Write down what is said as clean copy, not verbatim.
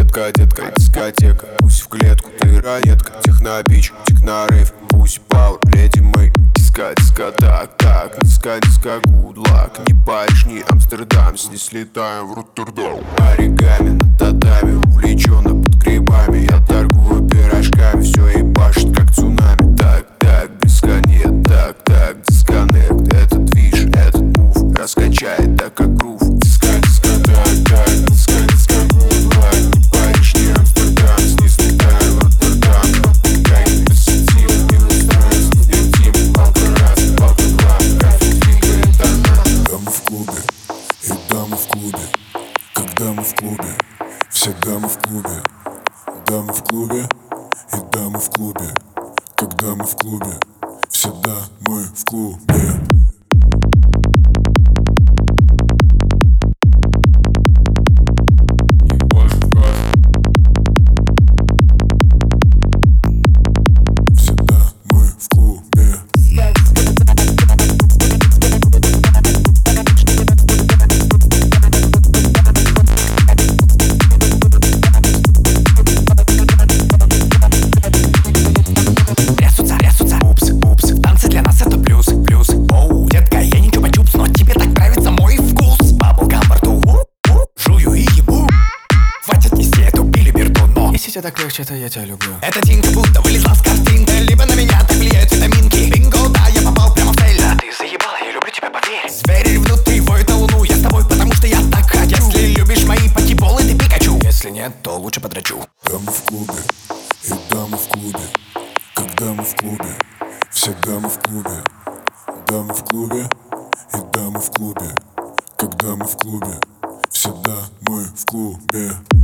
детка, детка, дискотека. Пусть в клетку, ты ранетка. Технобич, технорейв, пусть пауэр, леди мы. Диска, диска, так, так, диска, диска, good luck. Не Париж, не Амстердам, здесь слетаем в Роттердам. Оригами на татами, увлеченно под грибами. Я торгую пирожками, все ебашит как цунами. Так, так, близко нет, так, так, дисконнект. Этот движ, этот мув раскачает так как грув. Диска, диска, так, так, диска, диска, good luck. Не Париж, не Амстердам, здесь слетаем в Роттердам. Как позитив, не устроен, студентим. Палка раз, палка два, график двигает она. Дамы в клубе, и дамы в клубе. Когда мы в клубе, все дамы в клубе. Дамы в клубе, и дамы в клубе. Когда мы в клубе, все дамы в клубе. Все дамы в клубе. Если тебе так легче, то я тебя люблю. Эта тинка будто вылезла с картинки. Либо на меня так влияют витаминки. Бинго, да, я попал прямо в цель. Да ты заебала, я люблю тебя, поверь. Звери внутри воют на луну. Я с тобой, потому что я так хочу. Если любишь мои покеболы, ты Пикачу. Если нет, то лучше подрачу. Дамы в клубе, и дамы в клубе. Когда мы в клубе, все дамы в клубе. Дамы в клубе, и дамы в клубе. Когда мы в клубе, все дамы в клубе.